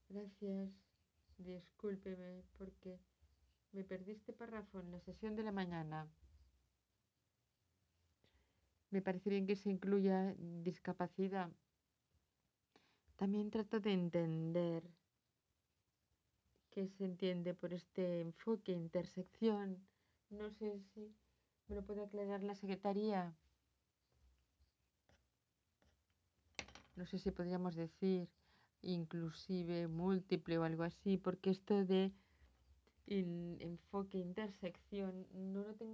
Gracias. Discúlpeme porque me perdí este párrafo en la sesión de la mañana. Me parece bien que se incluya discapacidad. También trato de entender qué se entiende por este enfoque, intersección. No sé si me lo puede aclarar la secretaría. No sé si podríamos decir inclusive, múltiple o algo así, porque esto de enfoque, intersección, no lo tengo